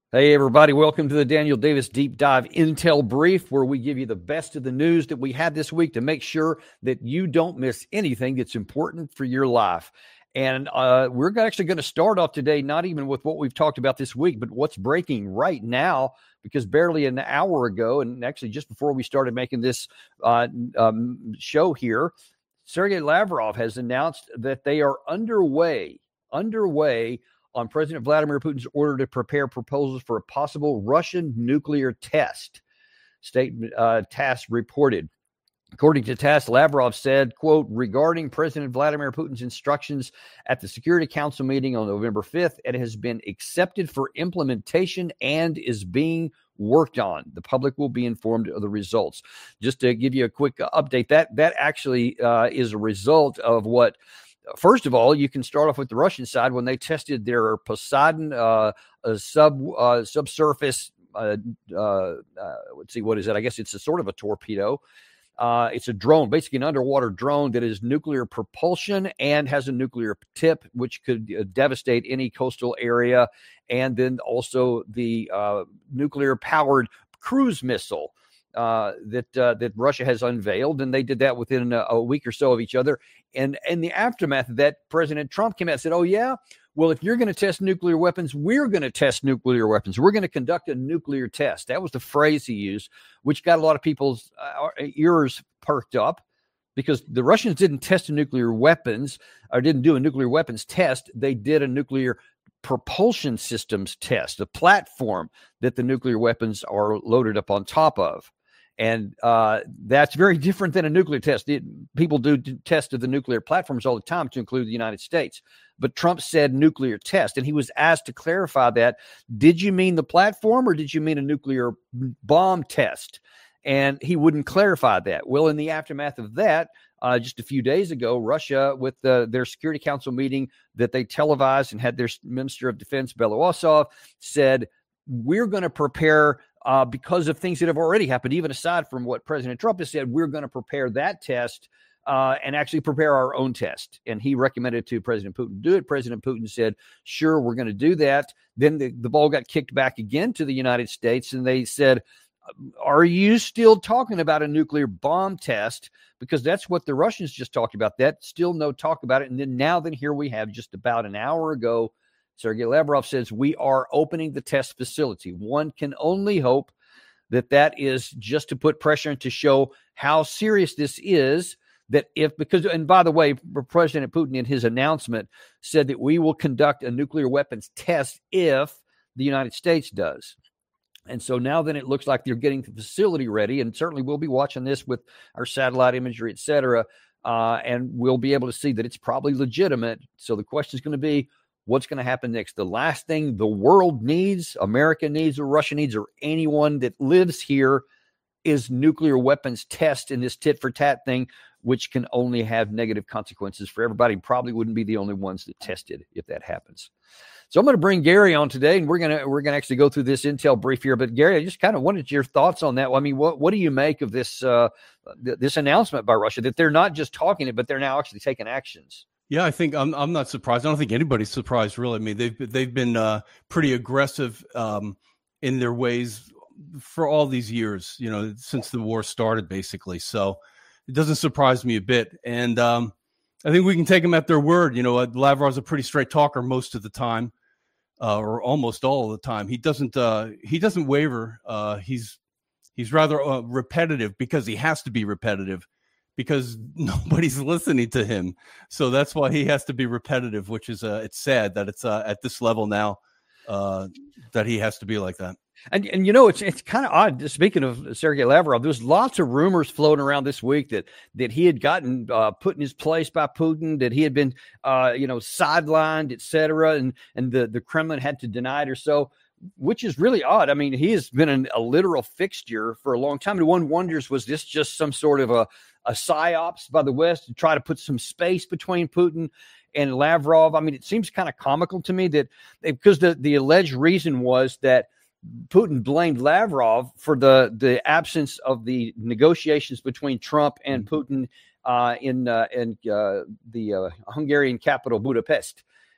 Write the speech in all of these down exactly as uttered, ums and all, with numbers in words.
Hey, everybody. Welcome to the Daniel Davis Deep Dive Intel Brief, where we give you the best of the news that we had this week to make sure that you don't miss anything that's important for your life. And uh, we're actually going to start off today, not even with what we've talked about this week, but what's breaking right now, because barely an hour ago, and actually just before we started making this uh, um, show here, Sergei Lavrov has announced that they are underway, underway on President Vladimir Putin's order to prepare proposals for a possible Russian nuclear test. State uh, TASS reported. According to TASS, Lavrov said, quote, regarding President Vladimir Putin's instructions at the Security Council meeting on November fifth, it has been accepted for implementation and is being worked on. The public will be informed of the results. Just to give you a quick update, that, that actually uh, is a result of what First of all, you can start off with the Russian side when they tested their Poseidon uh, sub uh, subsurface. Uh, uh, uh, let's see, what is it? I guess it's a sort of a torpedo. Uh, it's a drone, basically an underwater drone that is nuclear propulsion and has a nuclear tip, which could uh, devastate any coastal area. And then also the uh, nuclear-powered cruise missile Uh, that uh, that Russia has unveiled, and they did that within a, a week or so of each other. And in the aftermath of that, President Trump came out and said, oh, yeah, well, if you're going to test nuclear weapons, we're going to test nuclear weapons. We're going to conduct a nuclear test. That was the phrase he used, which got a lot of people's uh, ears perked up, because the Russians didn't test nuclear weapons or didn't do a nuclear weapons test. They did a nuclear propulsion systems test, the platform that the nuclear weapons are loaded up on top of. And uh, that's very different than a nuclear test. It, people do tests of the nuclear platforms all the time, to include the United States. But Trump said nuclear test, and he was asked to clarify that. Did you mean the platform, or did you mean a nuclear bomb test? And he wouldn't clarify that. Well, in the aftermath of that, uh, just a few days ago, Russia, with the, their Security Council meeting that they televised and had their Minister of Defense, Belousov, said, we're going to prepare Uh, because of things that have already happened, even aside from what President Trump has said, we're going to prepare that test uh, and actually prepare our own test. And he recommended to President Putin to do it. President Putin said, sure, we're going to do that. Then the, the ball got kicked back again to the United States, and they said, are you still talking about a nuclear bomb test? Because that's what the Russians just talked about. That still no talk about it. And then now then here we have, just about an hour ago, Sergei Lavrov says we are opening the test facility. One can only hope that that is just to put pressure and to show how serious this is. That if, because, and by the way, President Putin in his announcement said that we will conduct a nuclear weapons test if the United States does. And so now then it looks like they're getting the facility ready, and certainly we'll be watching this with our satellite imagery, et cetera, uh, and we'll be able to see that it's probably legitimate. So the question is going to be, what's going to happen next? The last thing the world needs, America needs, or Russia needs, or anyone that lives here, is nuclear weapons test in this tit for tat thing, which can only have negative consequences for everybody. Probably wouldn't be the only ones that tested if that happens. So I'm going to bring Gary on today, and we're going to we're going to actually go through this intel brief here. But Gary, I just kind of wanted your thoughts on that. I mean, what what do you make of this uh, th- this announcement by Russia that they're not just talking it, but they're now actually taking actions? Yeah, I think I'm I'm not surprised. I don't think anybody's surprised, really. I mean, they've they've been uh, pretty aggressive um, in their ways for all these years, you know, since the war started, basically. So it doesn't surprise me a bit. And um, I think we can take them at their word. You know, Lavrov's a pretty straight talker most of the time, uh, or almost all of the time. He doesn't uh, he doesn't waver. Uh, he's he's rather uh, repetitive, because he has to be repetitive, because nobody's listening to him. So that's why he has to be repetitive, which is, uh, it's sad that it's uh, at this level now uh, that he has to be like that. And, and you know, it's it's kind of odd. Speaking of Sergei Lavrov, there's lots of rumors floating around this week that that he had gotten uh, put in his place by Putin, that he had been, uh, you know, sidelined, et cetera, and and the, the Kremlin had to deny it or so, which is really odd. I mean, he has been an, a literal fixture for a long time. And one wonders, was this just some sort of a, a psyops by the West to try to put some space between Putin and Lavrov? I mean, it seems kind of comical to me that, because the, the alleged reason was that Putin blamed Lavrov for the, the absence of the negotiations between Trump and Putin uh, in uh, in uh, the uh, Hungarian capital, Budapest.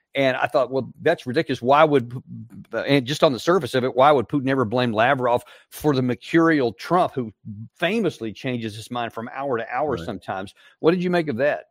And I thought, well, that's ridiculous. Why would, and just on the surface of it, why would Putin ever blame Lavrov for the mercurial Trump, who famously changes his mind from hour to hour right. sometimes? What did you make of that?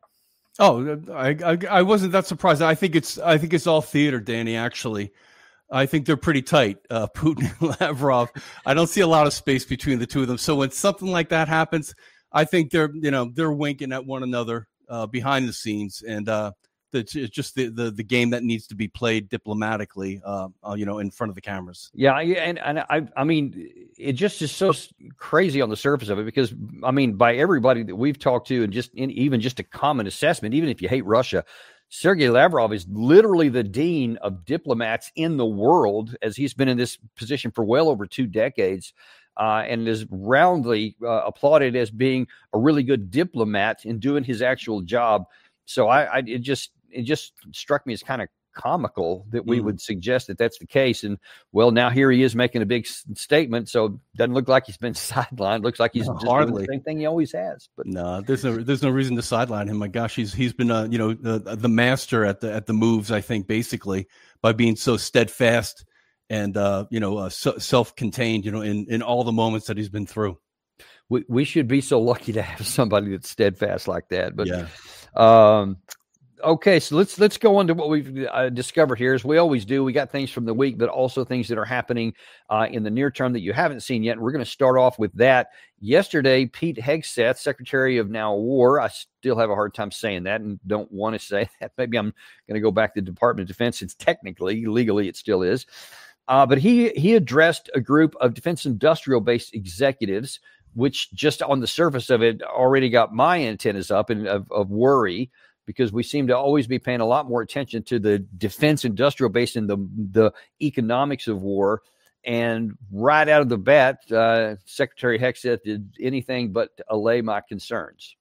Oh, I, I I wasn't that surprised. I think it's I think it's all theater, Danny. Actually, I think they're pretty tight, uh, Putin and Lavrov. I don't see a lot of space between the two of them. So when something like that happens, I think they're you know they're winking at one another uh, behind the scenes, and uh, it's just the, the the game that needs to be played diplomatically, uh, uh, you know, in front of the cameras. Yeah, and and I I mean, it just is so crazy on the surface of it, because I mean, by everybody that we've talked to, and just in, even just a common assessment, even if you hate Russia, Sergei Lavrov is literally the dean of diplomats in the world, as he's been in this position for well over two decades. Uh, and is roundly uh, applauded as being a really good diplomat in doing his actual job. So I, I it just it just struck me as kind of comical that we mm. would suggest that that's the case. And well, now here he is making a big s- statement. So doesn't look like he's been sidelined. Looks like he's no, just hardly doing the same thing he always has. But no, there's no there's no reason to sideline him. My gosh, he's he's been uh, you know the the master at the at the moves. I think basically by being so steadfast and uh, you know uh, so, self-contained. You know in in all the moments that he's been through. We we should be so lucky to have somebody that's steadfast like that. But yeah. Um, Okay, so let's let's go on to what we've uh, discovered here, as we always do. We got things from the week, but also things that are happening uh, in the near term that you haven't seen yet. And we're going to start off with that. Yesterday, Pete Hegseth, Secretary of now War, I still have a hard time saying that and don't want to say that. Maybe I'm going to go back to the Department of Defense. It's technically, legally, it still is. Uh, but he he addressed a group of defense industrial-based executives, which just on the surface of it already got my antennas up and of, of worry, because we seem to always be paying a lot more attention to the defense industrial base and the, the economics of war. And right out of the bat, uh, Secretary Hegseth did anything but allay my concerns.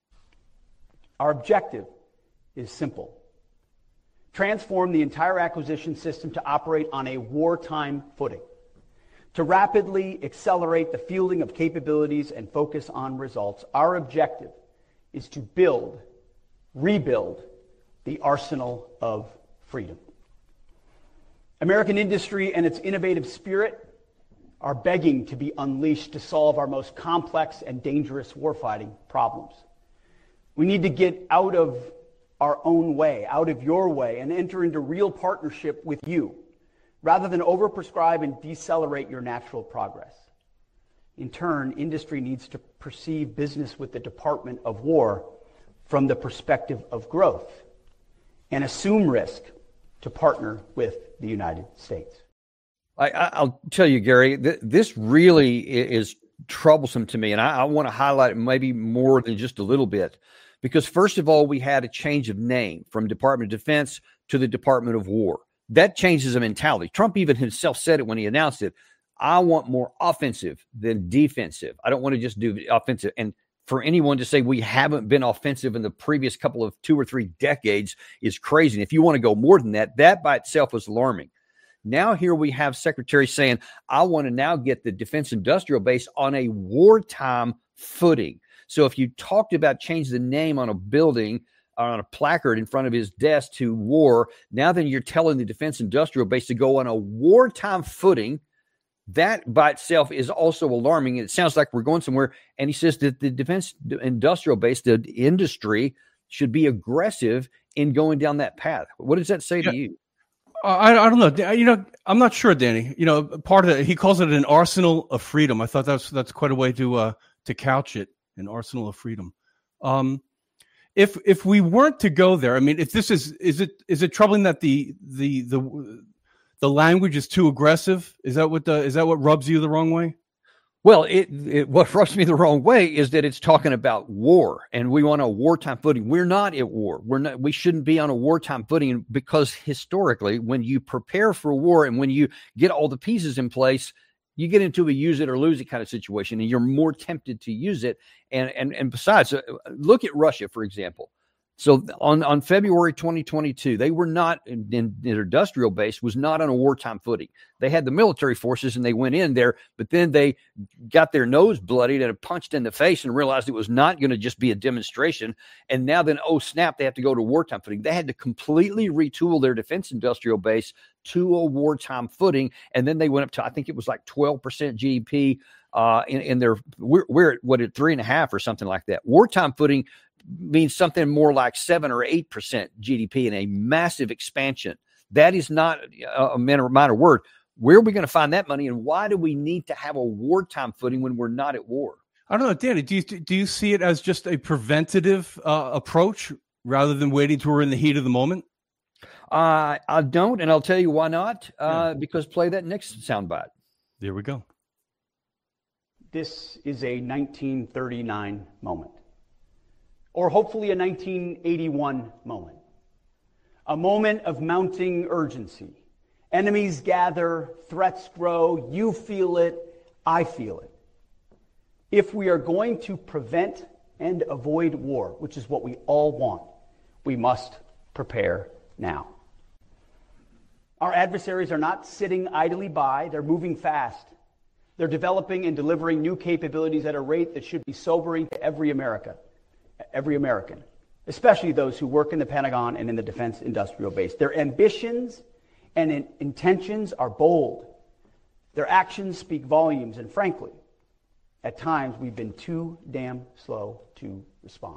Our objective is simple. Transform the entire acquisition system to operate on a wartime footing, to rapidly accelerate the fielding of capabilities and focus on results. Our objective is to build rebuild the arsenal of freedom. American industry and its innovative spirit are begging to be unleashed to solve our most complex and dangerous warfighting problems. We need to get out of our own way, out of your way, and enter into real partnership with you, rather than overprescribe and decelerate your natural progress. In turn, industry needs to perceive business with the Department of War from the perspective of growth and assume risk to partner with the United States. I, I'll tell you, Gary, th- this really is troublesome to me, and I, I want to highlight it maybe more than just a little bit, because first of all, we had a change of name from Department of Defense to the Department of War. That changes the mentality. Trump even himself said it when he announced it. I want more offensive than defensive. I don't want to just do offensive. And for anyone to say we haven't been offensive in the previous couple of two or three decades is crazy. And if you want to go more than that, that by itself is alarming. Now here we have Secretary saying, I want to now get the defense industrial base on a wartime footing. So if you talked about changing the name on a building, on a placard in front of his desk to war, now then you're telling the defense industrial base to go on a wartime footing. That by itself is also alarming. It sounds like we're going somewhere. And he says that the defense industrial base, the industry, should be aggressive in going down that path. What does that say yeah. to you? I, I don't know. You know, I'm not sure, Danny. You know, part of it, he calls it an arsenal of freedom. I thought that's that's quite a way to uh, to couch it, an arsenal of freedom. Um, if if we weren't to go there, I mean, if this is is it is it troubling that the the the the language is too aggressive? Is that what the, is that what rubs you the wrong way? Well, it, it what rubs me the wrong way is that it's talking about war, and we want a wartime footing. We're not at war. We're not. We shouldn't be on a wartime footing, because historically, when you prepare for war and when you get all the pieces in place, you get into a use it or lose it kind of situation, and you're more tempted to use it. And and and besides, look at Russia, for example. So on, on February twenty twenty-two, they were not in, in their industrial base was not on a wartime footing. They had the military forces and they went in there, but then they got their nose bloodied and punched in the face and realized it was not going to just be a demonstration. And now then, oh snap, they have to go to wartime footing. They had to completely retool their defense industrial base to a wartime footing. And then they went up to, I think it was like twelve percent G D P uh, in, in their, we're, we're at what, at three and a half or something like that. Wartime footing means something more like seven or eight percent G D P in a massive expansion. That is not a minor, minor word. Where are we going to find that money, and why do we need to have a wartime footing when we're not at war? I don't know, Danny. Do you do you see it as just a preventative uh, approach rather than waiting till we're in the heat of the moment? Uh, I don't, and I'll tell you why not. Uh, Yeah. Because play that next soundbite. There we go. This is a nineteen thirty-nine moment, or hopefully a nineteen eighty-one moment. A moment of mounting urgency. Enemies gather, threats grow, you feel it, I feel it. If we are going to prevent and avoid war, which is what we all want, we must prepare now. Our adversaries are not sitting idly by, they're moving fast. They're developing and delivering new capabilities at a rate that should be sobering to every America, every American, especially those who work in the Pentagon and in the defense industrial base. Their ambitions and in- intentions are bold. Their actions speak volumes, and frankly, at times we've been too damn slow to respond.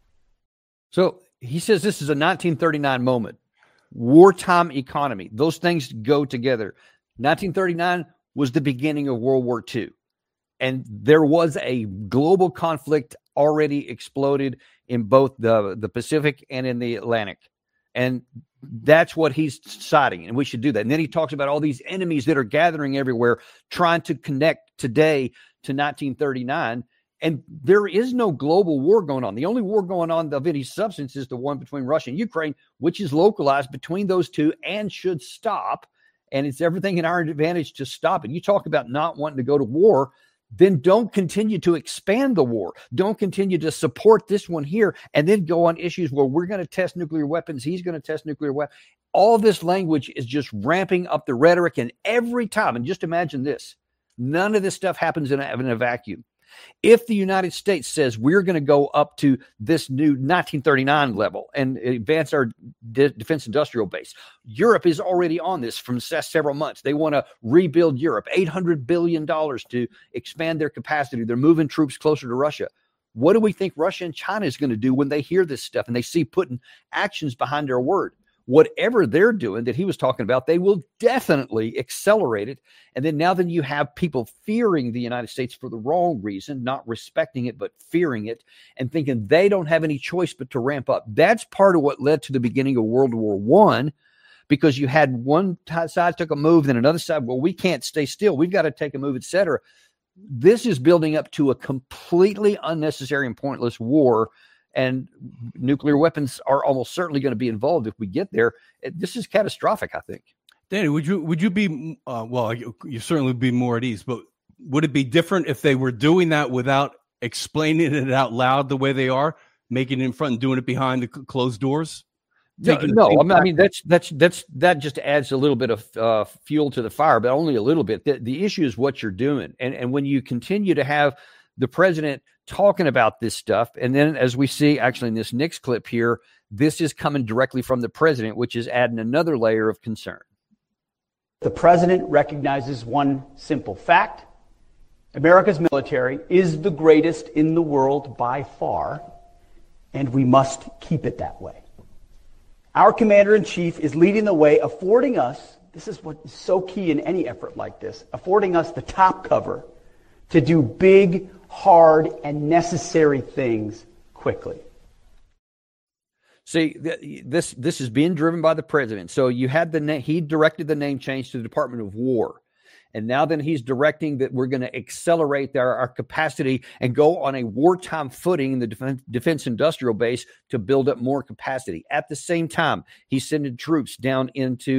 So he says this is a nineteen thirty-nine moment. Wartime economy. Those things go together. nineteen thirty-nine was the beginning of World War Two. And there was a global conflict already exploded in both the, the Pacific and in the Atlantic. And that's what he's citing. And we should do that. And then he talks about all these enemies that are gathering everywhere, trying to connect today to nineteen thirty-nine. And there is no global war going on. The only war going on of any substance is the one between Russia and Ukraine, which is localized between those two and should stop. And it's everything in our advantage to stop it. You talk about not wanting to go to war, then don't continue to expand the war. Don't continue to support this one here and then go on issues where we're going to test nuclear weapons. He's going to test nuclear weapons. All this language is just ramping up the rhetoric. And every time, and just imagine this, none of this stuff happens in a, in a vacuum. If the United States says we're going to go up to this new nineteen thirty-nine level and advance our de- defense industrial base, Europe is already on this from several months. They want to rebuild Europe, eight hundred billion dollars to expand their capacity. They're moving troops closer to Russia. What do we think Russia and China is going to do when they hear this stuff and they see putting actions behind their word? Whatever they're doing that he was talking about, they will definitely accelerate it. And then now then you have people fearing the United States for the wrong reason, not respecting it, but fearing it and thinking they don't have any choice but to ramp up. That's part of what led to the beginning of World War One, because you had one side took a move, then another side, well, we can't stay still. We've got to take a move, et cetera. This is building up to a completely unnecessary and pointless war. And nuclear weapons are almost certainly going to be involved if we get there. This is catastrophic, I think. Danny, would you would you be uh, well? You, you certainly would be more at ease, but would it be different if they were doing that without explaining it out loud the way they are, making it in front and doing it behind the closed doors? No, no I, mean, I mean that's that's that's that just adds a little bit of uh, fuel to the fire, but only a little bit. The, the issue is what you're doing, and and when you continue to have the president talking about this stuff. And then as we see actually in this next clip here, this is coming directly from the president, which is adding another layer of concern. The president recognizes one simple fact. America's military is the greatest in the world by far, and we must keep it that way. Our commander-in-chief is leading the way, affording us, this is what is so key in any effort like this, affording us the top cover to do big, hard, and necessary things quickly. See, th- this this is being driven by the president. So you had the na- he directed the name change to the Department of War. And now then he's directing that we're going to accelerate their, our capacity and go on a wartime footing in the defense, defense industrial base to build up more capacity. At the same time, he's sending troops down into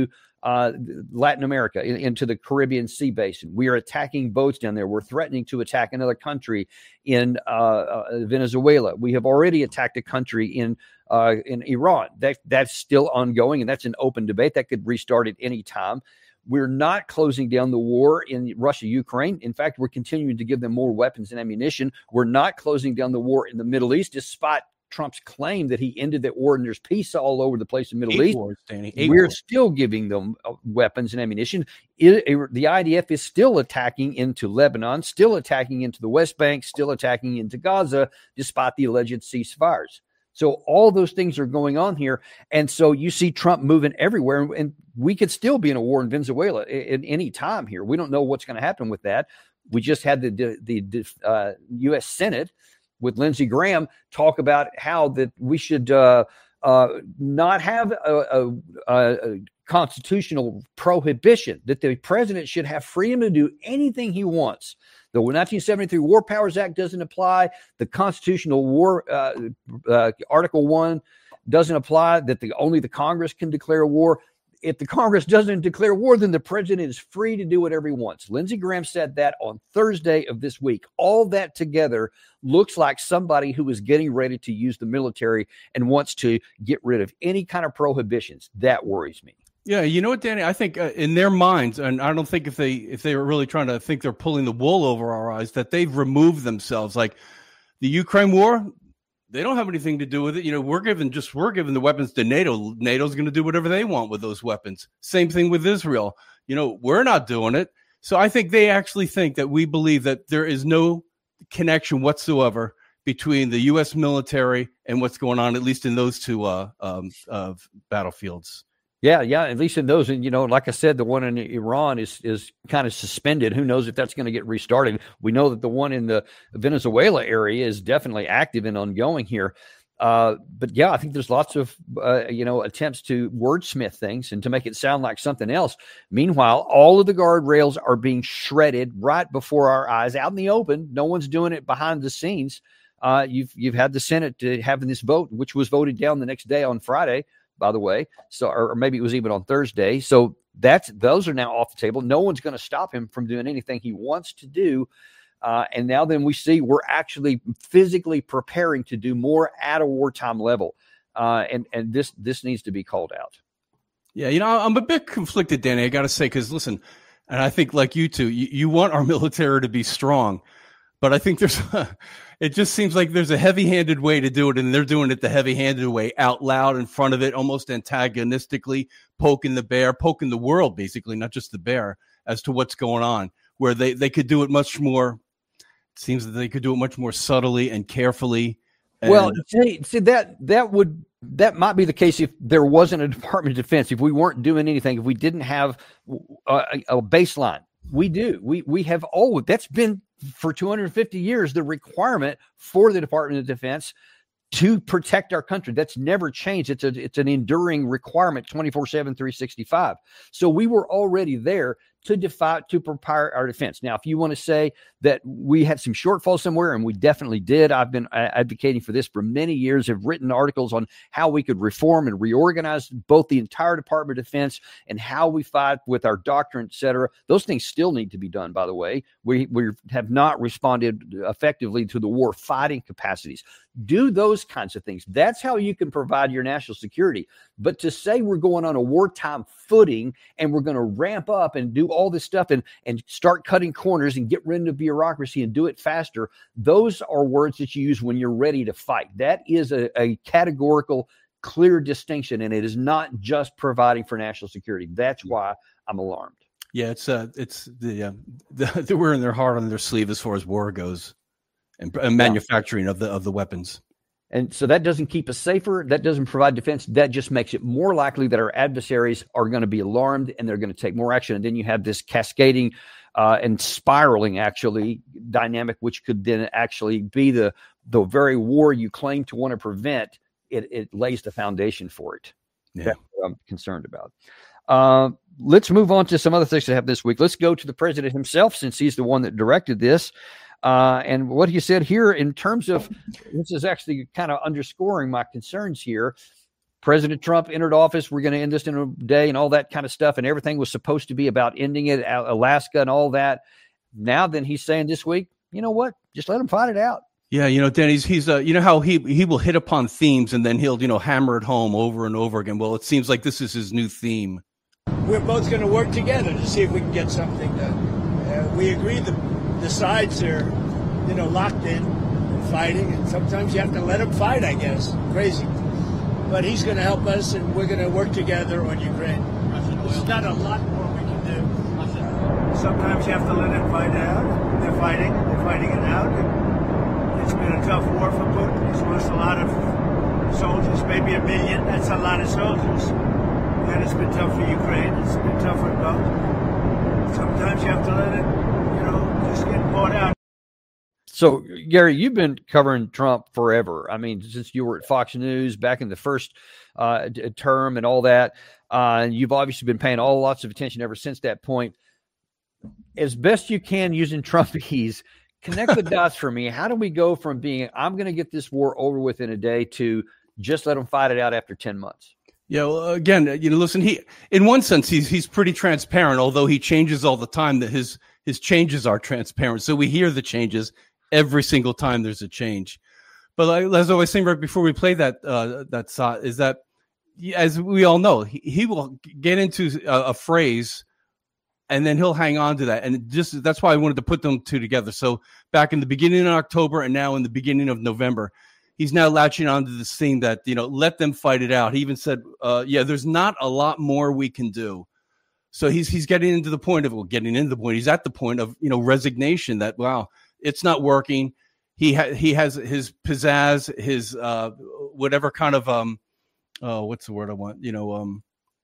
uh, Latin America, in, into the Caribbean Sea Basin. We are attacking boats down there. We're threatening to attack another country in uh, uh, Venezuela. We have already attacked a country in uh, in Iran. That that's still ongoing, and that's an open debate that could restart at any time. We're not closing down the war in Russia, Ukraine. In fact, we're continuing to give them more weapons and ammunition. We're not closing down the war in the Middle East, despite Trump's claim that he ended that war and there's peace all over the place in the Middle Eight East. Wars, Danny. Eight we're wars. still giving them weapons and ammunition. It, it, the I D F is still attacking into Lebanon, still attacking into the West Bank, still attacking into Gaza, despite the alleged ceasefires. So all those things are going on here. And so you see Trump moving everywhere, and, and we could still be in a war in Venezuela at, at any time here. We don't know what's going to happen with that. We just had the, the, the uh, U S Senate with Lindsey Graham talk about how that we should uh, uh, not have a, a, a constitutional prohibition, that the president should have freedom to do anything he wants. The nineteen seventy-three War Powers Act doesn't apply. The Constitutional War uh, uh, Article One doesn't apply. That the only the Congress can declare war. If the Congress doesn't declare war, then the president is free to do whatever he wants. Lindsey Graham said that on Thursday of this week. All that together looks like somebody who is getting ready to use the military and wants to get rid of any kind of prohibitions. That worries me. Yeah, you know what, Danny? I think uh, in their minds, and I don't think if they if they were really trying to think they're pulling the wool over our eyes, that they've removed themselves. Like the Ukraine war, they don't have anything to do with it. You know, we're giving just we're giving the weapons to NATO. NATO's going to do whatever they want with those weapons. Same thing with Israel. You know, we're not doing it. So I think they actually think that we believe that there is no connection whatsoever between the U S military and what's going on, at least in those two uh, um, uh, battlefields. Yeah, yeah, at least in those. And, you know, like I said, the one in Iran is is kind of suspended. Who knows if that's going to get restarted? We know that the one in the Venezuela area is definitely active and ongoing here. Uh, but, yeah, I think there's lots of, uh, you know, attempts to wordsmith things and to make it sound like something else. Meanwhile, all of the guardrails are being shredded right before our eyes, out in the open. No one's doing it behind the scenes. Uh, you've you've had the Senate uh, having this vote, which was voted down the next day on Friday, by the way, so or maybe it was even on Thursday. So that's those are now off the table. No one's going to stop him from doing anything he wants to do. Uh, and now then we see we're actually physically preparing to do more at a wartime level. Uh, and and this this needs to be called out. Yeah, you know, I'm a bit conflicted, Danny, I got to say, because listen, and I think like you two, you, you want our military to be strong. But I think there's a, it just seems like there's a heavy-handed way to do it, and they're doing it the heavy-handed way, out loud in front of it, almost antagonistically, poking the bear, poking the world, basically, not just the bear, as to what's going on, where they, they could do it much more, it seems that they could do it much more subtly and carefully. And, well, see, see that that would that might be the case if there wasn't a Department of Defense, if we weren't doing anything, if we didn't have a, a baseline. We do. We we have always, that's been for two hundred fifty years, the requirement for the Department of Defense to protect our country. That's never changed. It's a it's an enduring requirement, twenty-four seven, three sixty-five. So we were already there to defy, to prepare our defense. Now, if you want to say that we had some shortfalls somewhere, and we definitely did, I've been advocating for this for many years, have written articles on how we could reform and reorganize both the entire Department of Defense and how we fight with our doctrine, et cetera. Those things still need to be done, by the way. We, we have not responded effectively to the war fighting capacities. Do those kinds of things. That's how you can provide your national security. But to say we're going on a wartime footing and we're going to ramp up and do all this stuff and, and start cutting corners and get rid of bureaucracy and do it faster, those are words that you use when you're ready to fight. That is a, a categorical, clear distinction, and it is not just providing for national security. That's why I'm alarmed. Yeah, it's uh, it's the, uh, the they're wearing their heart on their sleeve as far as war goes, and, and manufacturing yeah. of the of the weapons. And so that doesn't keep us safer. That doesn't provide defense. That just makes it more likely that our adversaries are going to be alarmed and they're going to take more action. And then you have this cascading uh, and spiraling, actually, dynamic, which could then actually be the the very war you claim to want to prevent. It, it lays the foundation for it. Yeah. That's what I'm concerned about. Uh, let's move on to some other things to have this week. Let's go to the president himself, since he's the one that directed this. Uh, and what he said here in terms of, this is actually kind of underscoring my concerns here. President Trump entered office, we're going to end this in a day and all that kind of stuff. And everything was supposed to be about ending it, Alaska and all that. Now then he's saying this week, you know what? Just let them fight it out. Yeah, you know, Danny's he's uh, you know how he he will hit upon themes and then he'll, you know, hammer it home over and over again. Well, it seems like this is his new theme. We're both going to work together to see if we can get something done. Uh, we agree the the sides are, you know, locked in and fighting, and sometimes you have to let them fight, I guess. Crazy. But he's going to help us, and we're going to work together on Ukraine. There's not a lot more we can do. Sometimes you have to let it fight out. They're fighting. They're fighting it out. It's been a tough war for Putin. He's lost a lot of soldiers, maybe a million. That's a lot of soldiers. And it's been tough for Ukraine. It's been tough for both. Sometimes you have to let it, you know, just get bought out. So, Gary, you've been covering Trump forever. I mean, since you were at Fox News back in the first uh, term and all that. Uh, you've obviously been paying all lots of attention ever since that point. As best you can using Trumpese, connect the dots for me. How do we go from being, I'm going to get this war over with in a day, to just let them fight it out after ten months? Yeah, well, again, you know, listen, he, in one sense, he's, he's pretty transparent, although he changes all the time. That his, his changes are transparent. So we hear the changes every single time there's a change. But like, as I was saying right before we play that, uh, that shot, is that, as we all know, he, he will get into a, a phrase and then he'll hang on to that. And just, that's why I wanted to put them two together. So back in the beginning of October and now in the beginning of November, he's now latching onto this thing that, you know, let them fight it out. He even said, uh, yeah, there's not a lot more we can do. So he's, he's getting into the point of, well, getting into the point, he's at the point of, you know, resignation that, wow, it's not working. He ha- he has his pizzazz, his, uh, whatever kind of, um, uh, what's the word I want? You know, um,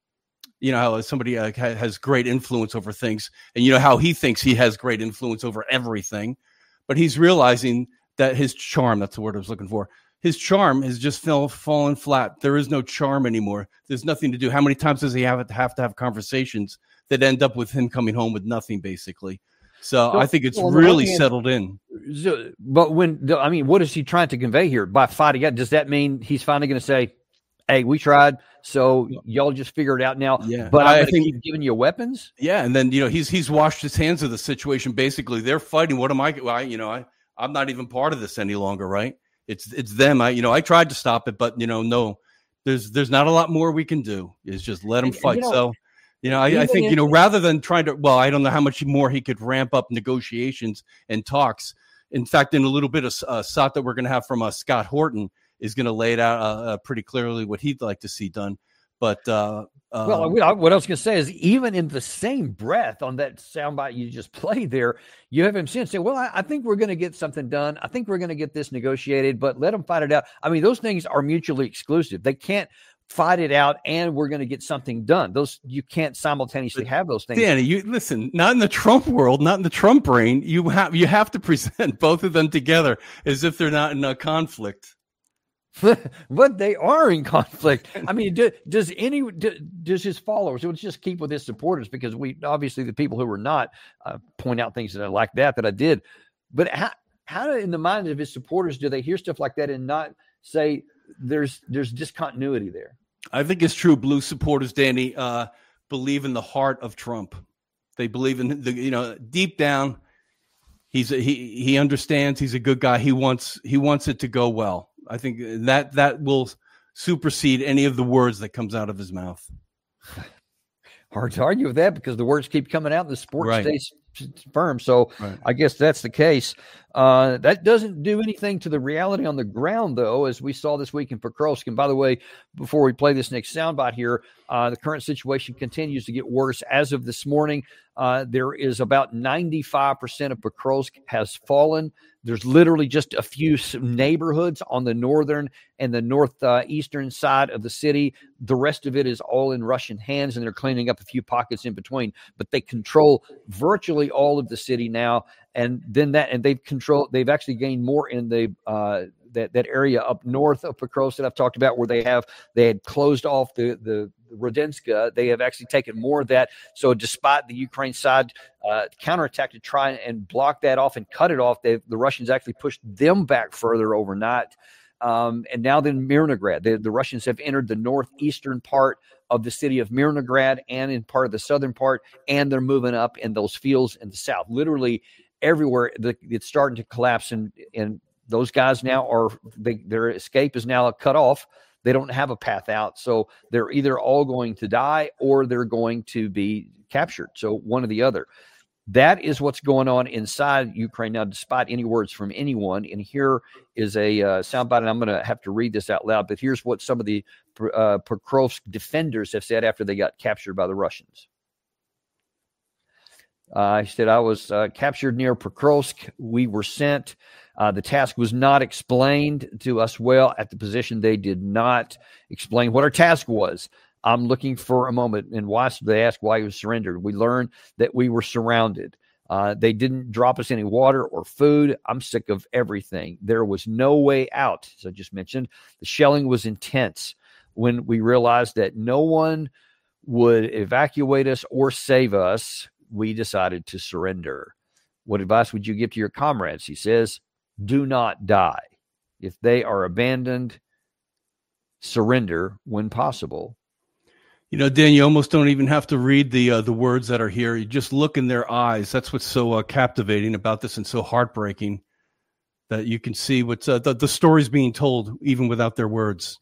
you know, how somebody uh, has great influence over things, and you know how he thinks he has great influence over everything, but he's realizing that his charm, that's the word I was looking for, his charm has just fell, fallen flat. There is no charm anymore. There's nothing to do. How many times does he have to have to have conversations that end up with him coming home with nothing, basically? So, so I think it's well, really hand, settled in. So, but when, I mean, what is he trying to convey here by fighting out? Does that mean he's finally going to say, hey, we tried, so y'all just figure it out now, yeah. but I'm I going to think, keep giving you weapons? Yeah, and then, you know, he's he's washed his hands of the situation. Basically, they're fighting. What am I, well, I you know, I, I'm not even part of this any longer, right? It's it's them. I, you know, I tried to stop it, but, you know, no, there's there's not a lot more we can do. Is just let them fight. You know, so, you know, I, I think, you know, rather than trying to, well, I don't know how much more he could ramp up negotiations and talks. In fact, in a little bit of uh, shot that we're going to have from uh, Scott Horton is going to lay it out uh, uh, pretty clearly what he'd like to see done. But uh, uh, well, what I was going to say is, even in the same breath on that soundbite you just played there, you have him saying, well, I, I think we're going to get something done. I think we're going to get this negotiated, but let them fight it out. I mean, those things are mutually exclusive. They can't fight it out and we're going to get something done. Those, you can't simultaneously have those things. Danny, you listen, not in the Trump world, not in the Trump brain. You have, you have to present both of them together as if they're not in a conflict. But they are in conflict. I mean, do, does any do, does his followers? Let's just keep with his supporters, because we obviously, the people who were not, uh, point out things that I like that that I did. But how how in the minds of his supporters do they hear stuff like that and not say there's there's discontinuity there? I think it's true. Blue supporters, Danny, uh, believe in the heart of Trump. They believe in the, you know, deep down, he's a, he he understands. He's a good guy. He wants he wants it to go well. I think that that will supersede any of the words that comes out of his mouth. Hard to argue with that, because the words keep coming out and the sport right. stays firm. So right. I guess that's the case. Uh, that doesn't do anything to the reality on the ground, though, as we saw this week in Pokrovsk. And by the way, before we play this next soundbite here, uh, the current situation continues to get worse. As of this morning, uh, there is about ninety-five percent of Pokrovsk has fallen. There's literally just a few neighborhoods on the northern and the northeastern uh, side of the city. The rest of it is all in Russian hands, and they're cleaning up a few pockets in between. But they control virtually all of the city now, and then that, and they've controlled. They've actually gained more in the uh, that that area up north of Pokrovsk that I've talked about, where they have they had closed off the the Rodenska. They have actually taken more of that. So despite the Ukraine side uh, counterattack to try and block that off and cut it off, the Russians actually pushed them back further overnight. Um, and now then Mirnograd. The, the Russians have entered the northeastern part of the city of Mirnograd and in part of the southern part, and they're moving up in those fields in the south. Literally everywhere, the, it's starting to collapse, and, and those guys now are, they, their escape is now cut off. They don't have a path out, so they're either all going to die or they're going to be captured. So one or the other. That is what's going on inside Ukraine now, despite any words from anyone. And here is a uh, soundbite, and I'm going to have to read this out loud, but here's what some of the uh, Pokrovsk defenders have said after they got captured by the Russians. Uh, he said, I was uh, captured near Pokrovsk. We were sent. Uh, the task was not explained to us well at the position. They did not explain what our task was. I'm looking for a moment. And why they asked why he was surrendered. We learned that we were surrounded. Uh, they didn't drop us any water or food. I'm sick of everything. There was no way out. As I just mentioned, the shelling was intense. When we realized that no one would evacuate us or save us, we decided to surrender. What advice would you give to your comrades? He says, do not die. If they are abandoned, surrender when possible. You know, Dan, you almost don't even have to read the uh, the words that are here. You just look in their eyes. That's what's so uh, captivating about this and so heartbreaking, that you can see what's uh, the, the stories being told even without their words.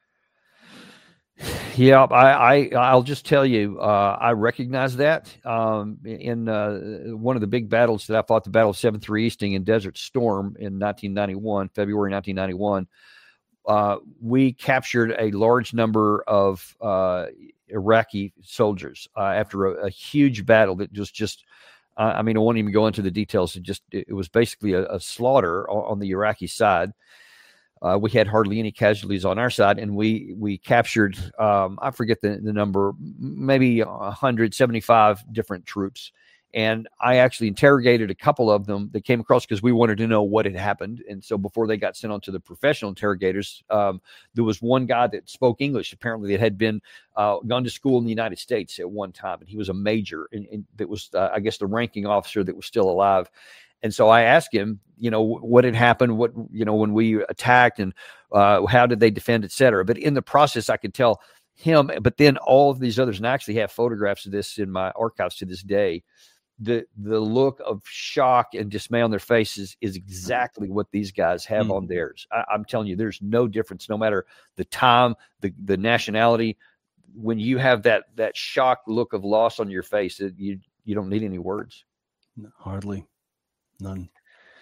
Yeah, I, I I'll just tell you, uh, I recognize that um, in uh, one of the big battles that I fought, the Battle of seven three Easting in Desert Storm in nineteen ninety-one, February nineteen ninety-one. Uh, we captured a large number of uh, Iraqi soldiers uh, after a, a huge battle that was just, uh, I mean, I won't even go into the details. It just, it was basically a, a slaughter on, on the Iraqi side. Uh, we had hardly any casualties on our side, and we we captured, um, I forget the, the number, maybe one hundred seventy-five different troops. And I actually interrogated a couple of them that came across because we wanted to know what had happened. And so before they got sent on to the professional interrogators, um, there was one guy that spoke English, apparently, that had been uh, gone to school in the United States at one time. And he was a major, and, and that was, uh, I guess, the ranking officer that was still alive. And so I asked him, you know, what had happened, what, you know, when we attacked, and uh, how did they defend, et cetera. But in the process, I could tell him, but then all of these others, and I actually have photographs of this in my archives to this day. The the look of shock and dismay on their faces is exactly what these guys have mm. on theirs. I, I'm telling you, there's no difference, no matter the time, the the nationality. When you have that that shocked look of loss on your face, it, you you don't need any words. Hardly, none.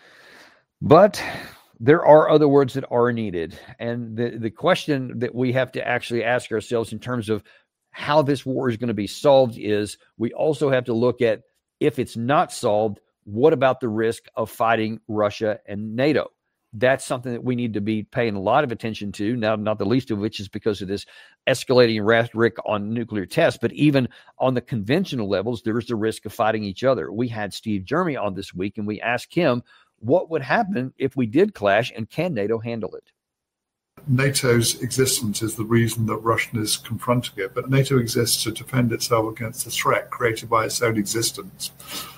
But there are other words that are needed, and the the question that we have to actually ask ourselves in terms of how this war is going to be solved is, we also have to look at, if it's not solved, what about the risk of fighting Russia and NATO? That's something that we need to be paying a lot of attention to, now, not the least of which is because of this escalating rhetoric on nuclear tests. But even on the conventional levels, there is the risk of fighting each other. We had Steve Jeremy on this week, and we asked him what would happen if we did clash, and can NATO handle it? NATO's existence is the reason that Russia is confronting it, but NATO exists to defend itself against the threat created by its own existence.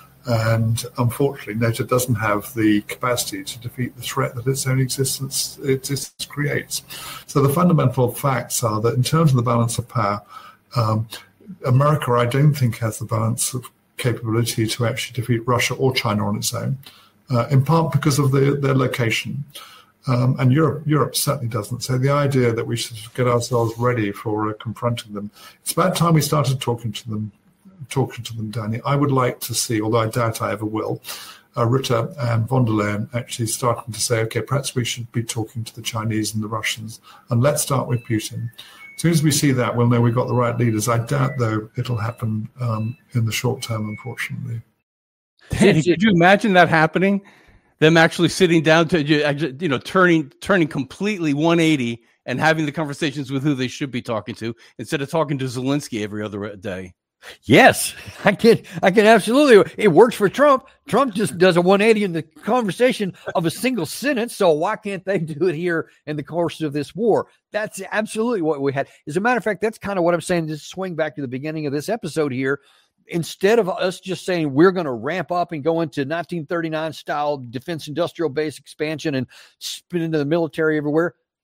And unfortunately, NATO doesn't have the capacity to defeat the threat that its own existence, existence creates. So the fundamental facts are that in terms of the balance of power, um, America, I don't think, has the balance of capability to actually defeat Russia or China on its own, uh, in part because of the, their location. Um, and Europe, Europe certainly doesn't. So the idea that we should get ourselves ready for uh, confronting them, it's about time we started talking to them, talking to them, Danny. I would like to see, although I doubt I ever will, uh, Rutte and von der Leyen actually starting to say, okay, perhaps we should be talking to the Chinese and the Russians, and let's start with Putin. As soon as we see that, we'll know we've got the right leaders. I doubt, though, it'll happen um, in the short term, unfortunately. Danny, could you imagine that happening? Them actually sitting down to, you know, turning turning completely one eighty and having the conversations with who they should be talking to, instead of talking to Zelensky every other day. Yes, I can. I can absolutely. It works for Trump. Trump just does a one eighty in the conversation of a single sentence. So why can't they do it here in the course of this war? That's absolutely what we had. As a matter of fact, that's kind of what I'm saying. Just swing back to the beginning of this episode here. Instead of us just saying we're going to ramp up and go into nineteen thirty-nine style defense industrial base expansion and spin into the military everywhere,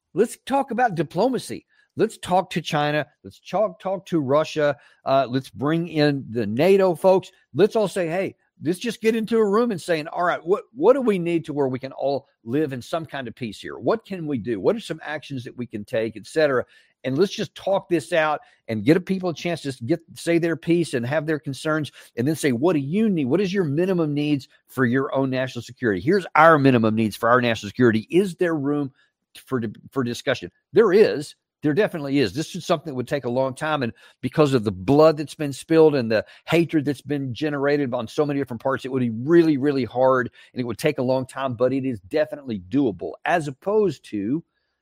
Let's talk about diplomacy. Let's talk to China. Let's talk, talk to Russia. Uh, let's bring in the NATO folks. Let's all say, hey, let's just get into a room and saying, all right, what, what do we need to where we can all live in some kind of peace here? What can we do? What are some actions that we can take, et cetera? And let's just talk this out and get people a chance to get say their piece and have their concerns, and then say, what do you need? What is your minimum needs for your own national security? Here's our minimum needs for our national security. Is there room for for discussion? There is. There definitely is. This is something that would take a long time, and because of the blood that's been spilled and the hatred that's been generated on so many different parts, it would be really, really hard, and it would take a long time, but it is definitely doable, as opposed to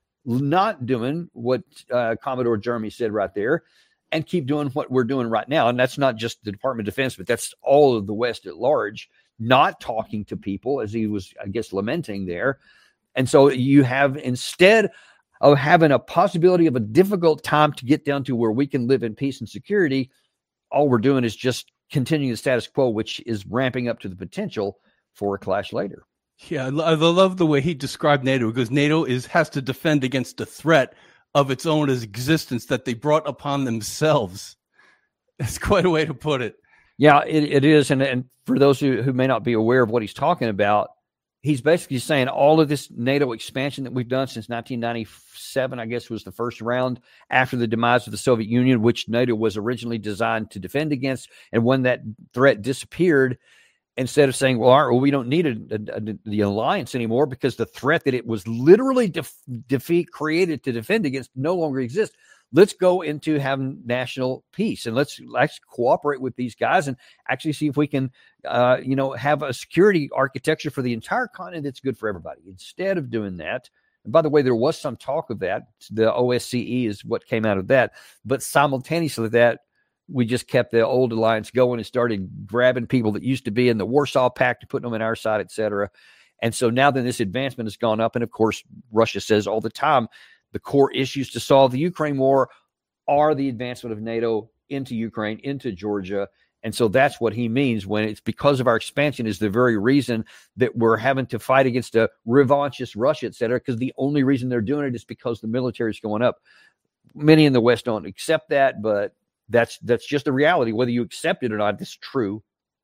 not doing what uh, Commodore Jeremy said right there and keep doing what we're doing right now. And that's not just the Department of Defense, but that's all of the West at large, not talking to people, as he was, I guess, lamenting there. And so you have, instead of having a possibility of a difficult time to get down to where we can live in peace and security, all we're doing is just continuing the status quo, which is ramping up to the potential for a clash later. Yeah, I love the way he described NATO, because NATO is has to defend against the threat of its own existence that they brought upon themselves. That's quite a way to put it. Yeah, it, it is. And, and for those who, who may not be aware of what he's talking about, he's basically saying all of this NATO expansion that we've done since nineteen ninety-seven, I guess, was the first round after the demise of the Soviet Union, which NATO was originally designed to defend against. And when that threat disappeared, instead of saying, well, all right, well we don't need a, a, a, the alliance anymore because the threat that it was literally def- defeat created to defend against no longer exists. Let's go into having national peace, and let's let's cooperate with these guys and actually see if we can, uh, you know, have a security architecture for the entire continent that's good for everybody. Instead of doing that, and by the way, there was some talk of that. The O S C E is what came out of that, but simultaneously with that, we just kept the old alliance going and started grabbing people that used to be in the Warsaw Pact and putting them on our side, et cetera. And so now that this advancement has gone up, and of course, Russia says all the time, the core issues to solve the Ukraine war are the advancement of NATO into Ukraine, into Georgia. And so that's what he means when it's because of our expansion is the very reason that we're having to fight against a revanchist Russia, et cetera, because the only reason they're doing it is because the military is going up. Many in the West don't accept that, but that's that's just the reality. Whether you accept it or not, it's true.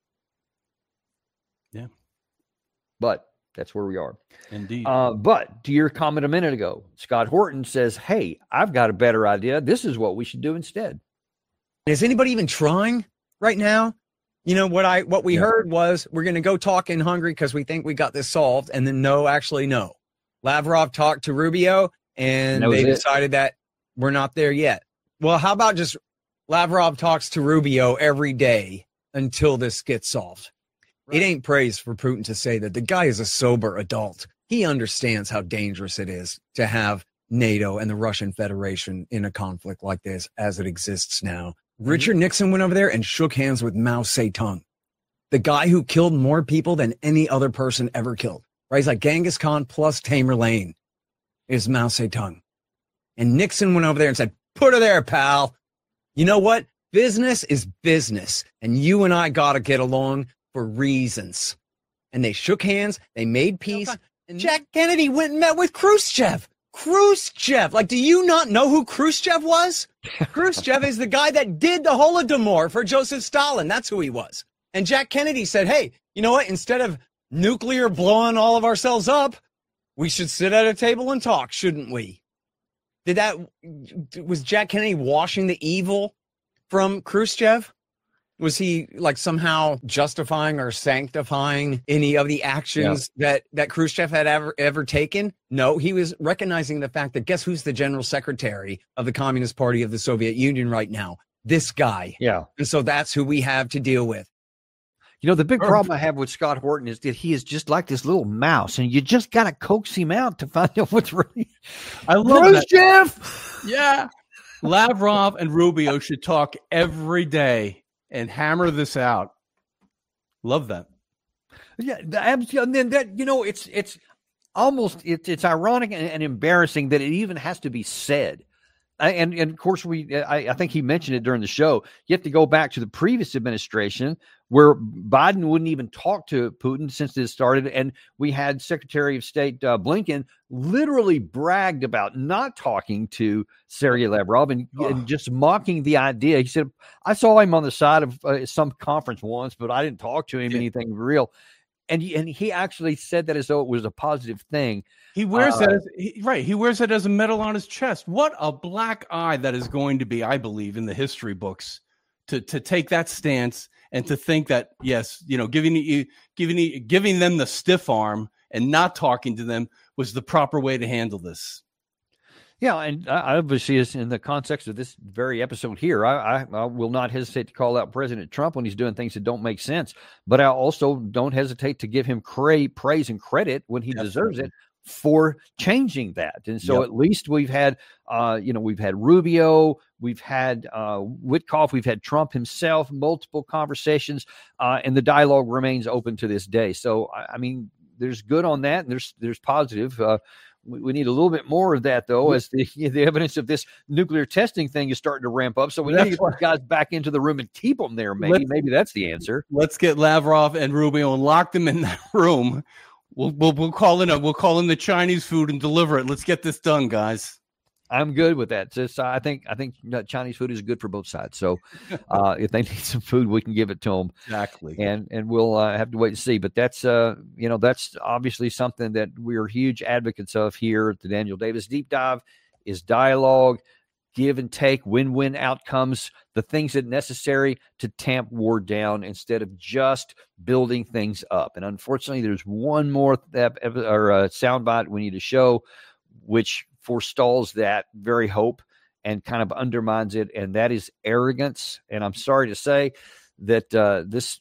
Yeah. But that's where we are. Indeed. Uh, but to your comment a minute ago, Scott Horton says, hey, I've got a better idea. This is what we should do instead. Is anybody even trying right now? You know, what I what we yeah. heard was we're going to go talk in Hungary because we think we got this solved. And then no, actually, no. Lavrov talked to Rubio and they decided that we're not there yet. Well, how about just Lavrov talks to Rubio every day until this gets solved? Right. It ain't praise for Putin to say that. The guy is a sober adult. He understands how dangerous it is to have NATO and the Russian Federation in a conflict like this as it exists now. Richard Nixon went over there and shook hands with Mao Zedong, the guy who killed more people than any other person ever killed. Right? He's like Genghis Khan plus Tamerlane is Mao Zedong. And Nixon went over there and said, put her there, pal. You know what? Business is business. And you and I got to get along for reasons. And they shook hands. They made peace. And Jack Kennedy went and met with Khrushchev. Khrushchev. Like, do you not know who Khrushchev was? Khrushchev is the guy that did the Holodomor for Joseph Stalin. That's who he was. And Jack Kennedy said, hey, you know what? Instead of nuclear blowing all of ourselves up, we should sit at a table and talk, shouldn't we? Did that, was Jack Kennedy washing the evil from Khrushchev? Was he like somehow justifying or sanctifying any of the actions yeah. that, that Khrushchev had ever, ever taken? No, he was recognizing the fact that guess who's the general secretary of the Communist Party of the Soviet Union right now? This guy. Yeah. And so that's who we have to deal with. You know, the big problem I have with Scott Horton is that he is just like this little mouse, and you just got to coax him out to find out what's really. I love Khrushchev. That. Yeah. Lavrov and Rubio should talk every day and hammer this out. Love that. Yeah, and then that you know, it's it's almost it's it's ironic and, and embarrassing that it even has to be said. I, and and of course we I, I think he mentioned it during the show. You have to go back to the previous administration where Biden wouldn't even talk to Putin since this started. And we had Secretary of State uh, Blinken literally bragged about not talking to Sergei Lavrov and, oh. and just mocking the idea. He said, I saw him on the side of uh, some conference once, but I didn't talk to him yeah. anything real. And he, and he actually said that as though it was a positive thing. He wears uh, that as, he, right. He wears it as a medal on his chest. What a black eye that is going to be, I believe, in the history books to, to take that stance and to think that, yes, you know, giving you, giving, giving them the stiff arm and not talking to them was the proper way to handle this. Yeah, and I obviously, is in the context of this very episode here, I, I, I will not hesitate to call out President Trump when he's doing things that don't make sense. But I also don't hesitate to give him cra- praise and credit when he Definitely. deserves it for changing that. And so yep. at least we've had, uh, you know, we've had Rubio, we've had uh, Witkoff, we've had Trump himself, multiple conversations, uh, and the dialogue remains open to this day. So, I, I mean, there's good on that, and there's there's positive. Uh, we, we need a little bit more of that, though, as the the evidence of this nuclear testing thing is starting to ramp up. So we need to get those guys back into the room and keep them there. Maybe let's, maybe that's the answer. Let's get Lavrov and Rubio and lock them in that room. We'll we'll we'll call in a we'll call in the Chinese food and deliver it. Let's get this done, guys. I'm good with that. Just, I think I think Chinese food is good for both sides. So uh, if they need some food, we can give it to them. Exactly. And and we'll uh, have to wait and see. But that's uh you know that's obviously something that we are huge advocates of here at the Daniel Davis Deep Dive is dialogue, give and take, win-win outcomes, the things that are necessary to tamp war down instead of just building things up. And unfortunately, there's one more th- or uh, soundbite we need to show, which forestalls that very hope and kind of undermines it, and that is arrogance. And I'm sorry to say that uh, this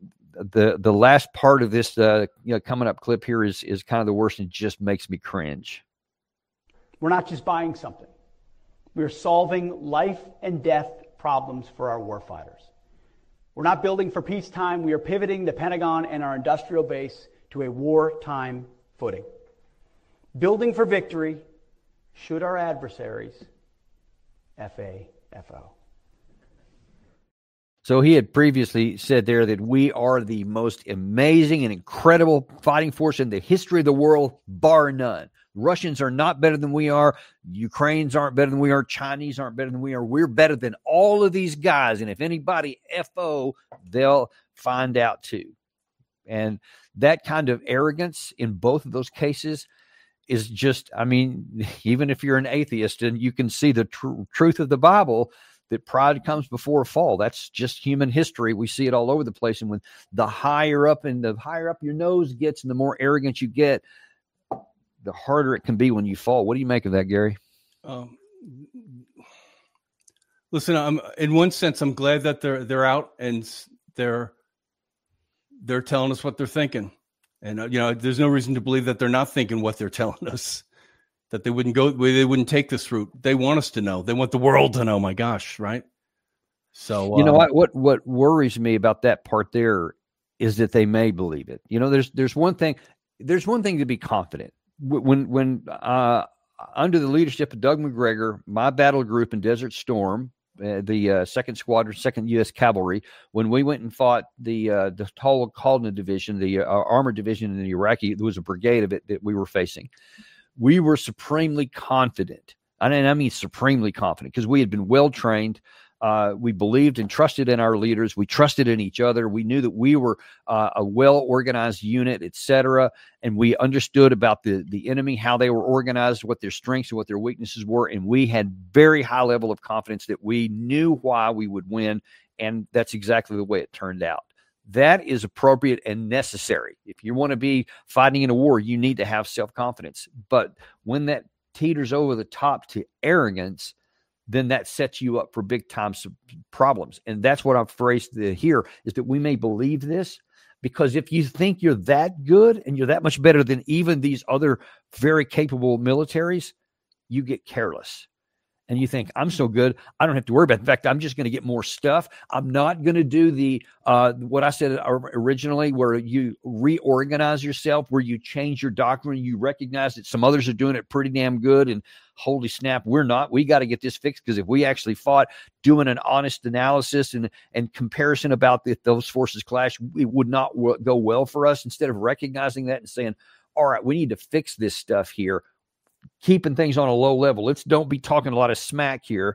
the the last part of this uh, you know coming up clip here is is kind of the worst, and just makes me cringe. We're not just buying something. We're solving life and death problems for our warfighters. We're not building for peacetime. We are pivoting the Pentagon and our industrial base to a wartime footing. Building for victory should our adversaries F A F O. So he had previously said there that we are the most amazing and incredible fighting force in the history of the world, bar none. Russians are not better than we are. Ukrainians aren't better than we are. Chinese aren't better than we are. We're better than all of these guys. And if anybody F O, they'll find out too. And that kind of arrogance in both of those cases is just, I mean, even if you're an atheist and you can see the tr- truth of the Bible, that pride comes before a fall. That's just human history. We see it all over the place. And when the higher up and the higher up your nose gets and the more arrogant you get, the harder it can be when you fall. What do you make of that, Gary? Um, listen, I'm in one sense, I'm glad that they're they're out and they're they're telling us what they're thinking. And, uh, you know, there's no reason to believe that they're not thinking what they're telling us, that they wouldn't go, they wouldn't take this route. They want us to know. They want the world to know, my gosh, right? So, you know, uh, what, what, what worries me about that part there is that they may believe it. You know, there's, there's one thing, there's one thing to be confident. When, when, uh, under the leadership of Doug McGregor, my battle group in Desert Storm, Uh, the uh, second Squadron, second U S Cavalry, when we went and fought the uh, the Tal Khalna Division, the uh, armored division in the Iraqi, there was a brigade of it that we were facing. We were supremely confident, and I mean supremely confident, because we had been well trained. Uh, we believed and trusted in our leaders. We trusted in each other. We knew that we were uh, a well-organized unit, et cetera. And we understood about the, the enemy, how they were organized, what their strengths and what their weaknesses were. And we had very high level of confidence that we knew why we would win. And that's exactly the way it turned out. That is appropriate and necessary. If you want to be fighting in a war, you need to have self-confidence. But when that teeters over the top to arrogance, then that sets you up for big time problems. And that's what I'm phrased here, is that we may believe this, because if you think you're that good and you're that much better than even these other very capable militaries, you get careless. and you think, I'm so good, I don't have to worry about it. In fact, I'm just going to get more stuff. I'm not going to do the uh, what I said originally, where you reorganize yourself, where you change your doctrine, you recognize that some others are doing it pretty damn good, and holy snap, we're not. We got to get this fixed, because if we actually fought doing an honest analysis and, and comparison about if those forces clash, it would not w- go well for us. Instead of recognizing that and saying, all right, we need to fix this stuff here, keeping things on a low level. Let's don't be talking a lot of smack here.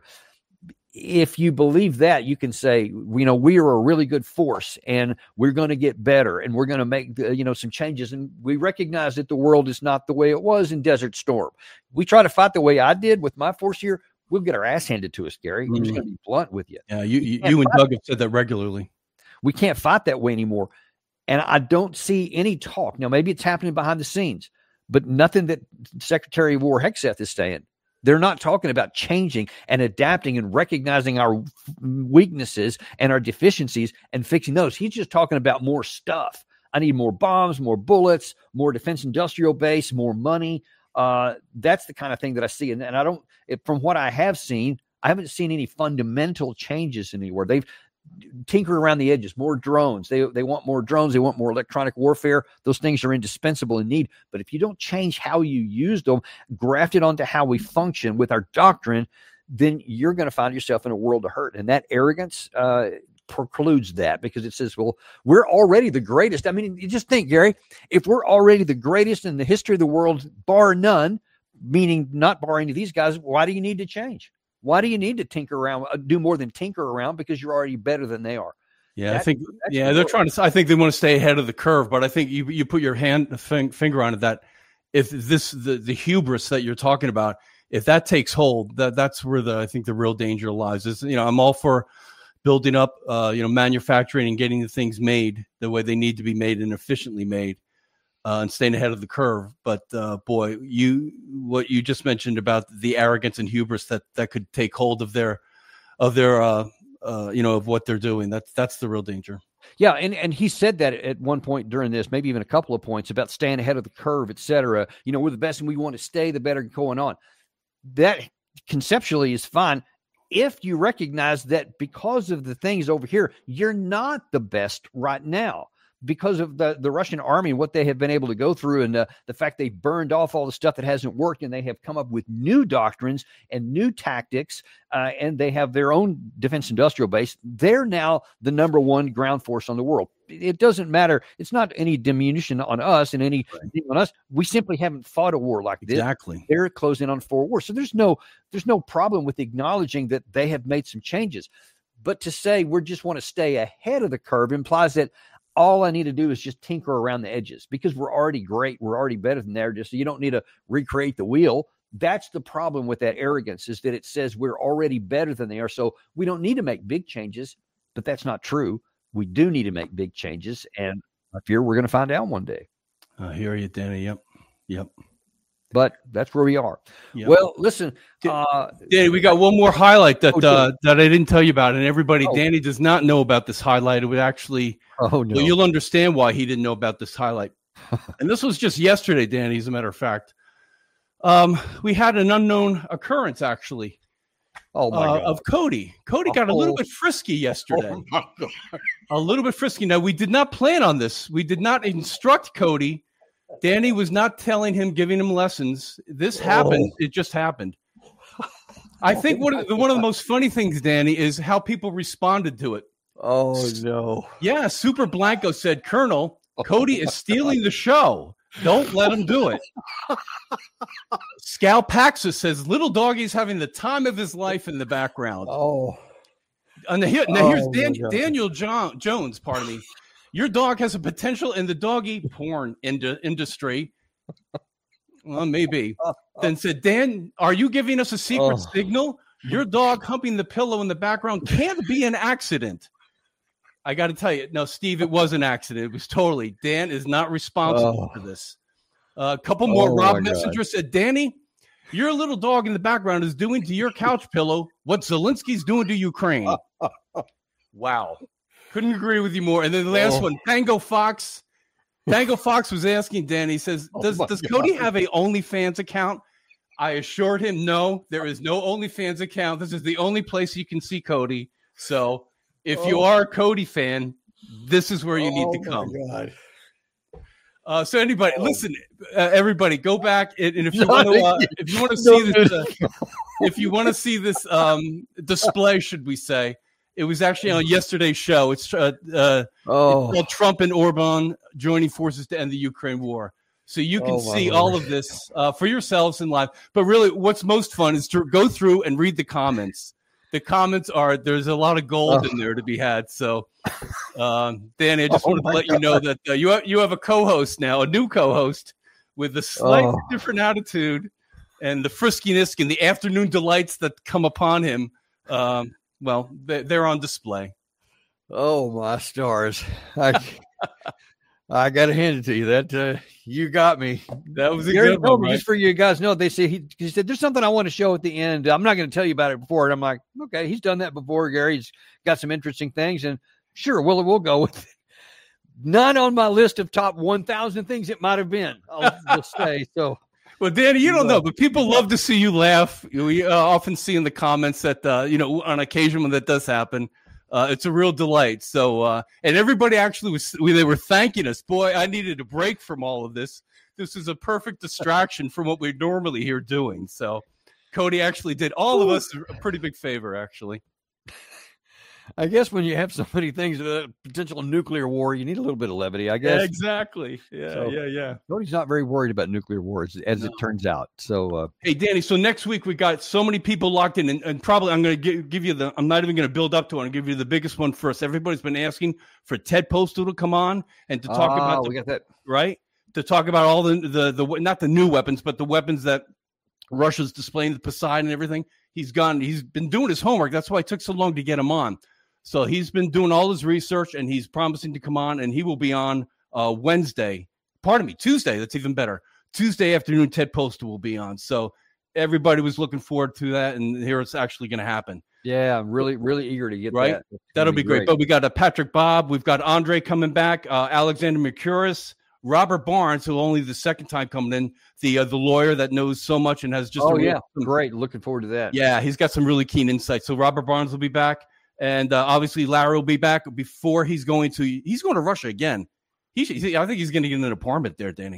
If you believe that, you can say, you know, we are a really good force, and we're going to get better, and we're going to make, you know, some changes. And we recognize that the world is not the way it was in Desert Storm. We try to fight the way I did with my force here, we'll get our ass handed to us, Gary. I'm just going to be blunt with you. Yeah, you, you, you and Doug have said that regularly. We can't fight that way anymore. And I don't see any talk. Now, maybe it's happening behind the scenes, but nothing that Secretary of War Hegseth is saying. They're not talking about changing and adapting and recognizing our weaknesses and our deficiencies and fixing those. He's just talking about more stuff. I need more bombs, more bullets, more defense industrial base, more money. Uh, that's the kind of thing that I see. And, and I don't, it, from what I have seen, I haven't seen any fundamental changes anywhere. They've tinkered around the edges, more drones. They they want more drones. They want more electronic warfare. Those things are indispensable in need. But if you don't change how you use them, graft it onto how we function with our doctrine, then you're going to find yourself in a world of hurt. And that arrogance uh, precludes that, because it says, well, we're already the greatest. I mean, you just think, Gary, if we're already the greatest in the history of the world, bar none, meaning not barring any of these guys, why do you need to change? Why do you need to tinker around, do more than tinker around? Because you're already better than they are. Yeah, that's, I think. Yeah, the they're trying to. I think they want to stay ahead of the curve. But I think you you put your hand finger on it, that if this the, the hubris that you're talking about, if that takes hold, that that's where the I think the real danger lies. Is, you know, I'm all for building up, uh, you know, manufacturing and getting the things made the way they need to be made and efficiently made. Uh, and staying ahead of the curve. But uh, boy, you what you just mentioned about the arrogance and hubris that, that could take hold of their of their uh, uh, you know, of what they're doing. That's that's the real danger. Yeah, and, and he said that at one point during this, maybe even a couple of points, about staying ahead of the curve, et cetera. You know, we're the best and we want to stay, the better going on. That conceptually is fine if you recognize that because of the things over here, you're not the best right now. Because of the, the Russian army and what they have been able to go through, and uh, the fact they've burned off all the stuff that hasn't worked, and they have come up with new doctrines and new tactics, uh, and they have their own defense industrial base. They're now the number one ground force on the world. It doesn't matter. It's not any diminution on us and any right. on us. We simply haven't fought a war like this. Exactly. They're closing on four wars. So there's no there's no problem with acknowledging that they have made some changes. But to say we just want to stay ahead of the curve implies that all I need to do is just tinker around the edges, because we're already great. We're already better than there. Just so you don't need to recreate the wheel. That's the problem with that arrogance, is that it says we're already better than they are. So we don't need to make big changes, but that's not true. We do need to make big changes. And I fear we're going to find out one day. I hear you, Danny. Yep. Yep. But that's where we are. Yep. Well, listen, uh, Danny, we got one more highlight that oh, uh, that I didn't tell you about, and everybody, oh. Danny does not know about this highlight. It would actually, oh no, well, you'll understand why he didn't know about this highlight. And this was just yesterday, Danny. As a matter of fact, um, we had an unknown occurrence actually. Oh my uh, God. Of Cody. Cody got a little bit frisky yesterday. Oh my God. A little bit frisky. Now, we did not plan on this. We did not instruct Cody. Danny was not telling him, giving him lessons. This happened. Oh. It just happened. I think one of the, one of the most funny things, Danny, is how people responded to it. Oh, no. Yeah, Super Blanco said, Colonel, Cody is stealing the show. Don't let him do it. Scal Paxa says, little doggy's having the time of his life in the background. Oh. And the, here, now oh, here's Dan, Daniel John, Jones, pardon me. Your dog has a potential in the doggy porn ind- industry. Well, maybe. Then said, Dan, are you giving us a secret oh. signal? Your dog humping the pillow in the background can't be an accident. I got to tell you, no, Steve, it was an accident. It was totally. Dan is not responsible oh. for this. A uh, couple more. Oh, Rob Messenger said, Danny, your little dog in the background is doing to your couch pillow what Zelensky's doing to Ukraine. Wow. Couldn't agree with you more. And then the last oh. one, Tango Fox. Tango Fox was asking Danny, he says, does, oh does Cody have a OnlyFans account? I assured him, no, there is no OnlyFans account. This is the only place you can see Cody. So if oh. you are a Cody fan, this is where you oh, need to come. God. Uh, so anybody, oh. listen, uh, everybody, go back and, and if you want to, uh, if you want to see this, uh, if you want to see this um, display, should we say? It was actually on yesterday's show. It's, uh, uh, oh. it's called Trump and Orban joining forces to end the Ukraine war. So you can oh, see Lord. all of this uh, for yourselves in live. But really, what's most fun is to go through and read the comments. The comments are, there's a lot of gold oh. in there to be had. So, um, Danny, I just oh, wanted to let God. you know that uh, you, have, you have a co-host now, a new co-host with a slightly oh. different attitude and the friskiness and the afternoon delights that come upon him. Um, well, they, they're on display. Oh, my stars. I, I got to hand it to you. That uh, you got me. That was a Gary good one, right? Just for you guys know, they say he, he said, there's something I want to show at the end. I'm not going to tell you about it before. And I'm like, okay, he's done that before. Gary's got some interesting things. And sure, we'll, we'll go with it. None on my list of top one thousand things it might have been, I'll just say. So, well, Danny, you don't know, but people love to see you laugh. We uh, often see in the comments that, uh, you know, on occasion when that does happen, uh, it's a real delight. So, uh, and everybody actually was, they were thanking us. Boy, I needed a break from all of this. This is a perfect distraction from what we're normally here doing. So, Cody actually did all of us a pretty big favor, actually. I guess when you have so many things, a uh, potential nuclear war, you need a little bit of levity, I guess. Yeah, exactly. Yeah, so, yeah, yeah. Cody's not very worried about nuclear wars, as no. it turns out. So, uh, hey, Danny, so next week we got so many people locked in, and, and probably I'm going to give you the, I'm not even going to build up to it. I'm going to give you the biggest one first. Everybody's been asking for Ted Postal to come on and to talk uh, about, the, we got that. right? To talk about all the, the, the, not the new weapons, but the weapons that Russia's displaying, the Poseidon and everything. He's gone, he's been doing his homework. That's why it took so long to get him on. So he's been doing all his research, and he's promising to come on, and he will be on uh, Wednesday. Pardon me, Tuesday. That's even better. Tuesday afternoon, Ted Postal will be on. So everybody was looking forward to that, and here it's actually going to happen. Yeah, I'm really, really eager to get right? that. That'll be, be great. great. But we got a Patrick Bob. We've got Andre coming back, uh, Alexander Mercouris, Robert Barnes, who only the second time coming in, the uh, the lawyer that knows so much and has just oh, a real, yeah, great. Looking forward to that. Yeah, he's got some really keen insights. So Robert Barnes will be back. And uh, obviously, Larry will be back before he's going to he's going to Russia again. He, he I think he's going to get an apartment there, Danny.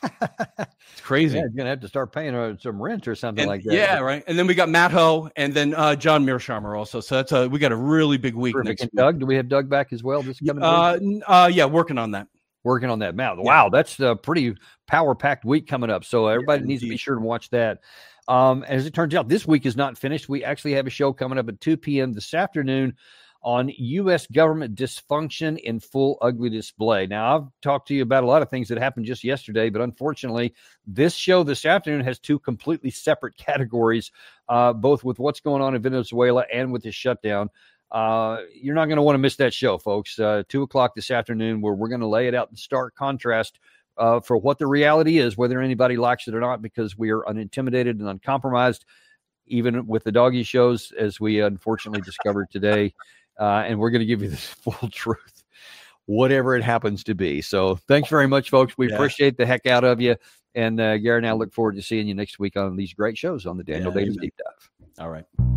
It's crazy. Yeah, he's going to have to start paying uh, some rent or something and, like that. Yeah, right. And then we got Matt Ho and then uh, John Mearsheimer also. So that's a, we got a really big week Perfect. next and week. Doug, do we have Doug back as well? This coming uh, week? Uh, yeah, working on that. Working on that. Wow, yeah. wow that's a pretty power-packed week coming up. So everybody yeah, needs to be sure to watch that. Um, as it turns out, this week is not finished. We actually have a show coming up at two p.m. this afternoon on U S government dysfunction in full ugly display. Now, I've talked to you about a lot of things that happened just yesterday, but unfortunately, this show this afternoon has two completely separate categories, uh, both with what's going on in Venezuela and with the shutdown. Uh, you're not going to want to miss that show, folks. Uh, two o'clock this afternoon, where we're going to lay it out in stark contrast uh, for what the reality is, whether anybody likes it or not, because we are unintimidated and uncompromised, even with the doggy shows, as we unfortunately discovered today. Uh, and we're going to give you the full truth, whatever it happens to be. So thanks very much, folks. We yeah. appreciate the heck out of you. And uh, Gary and I look forward to seeing you next week on these great shows on the Daniel yeah, Davis Deep Dive. All right.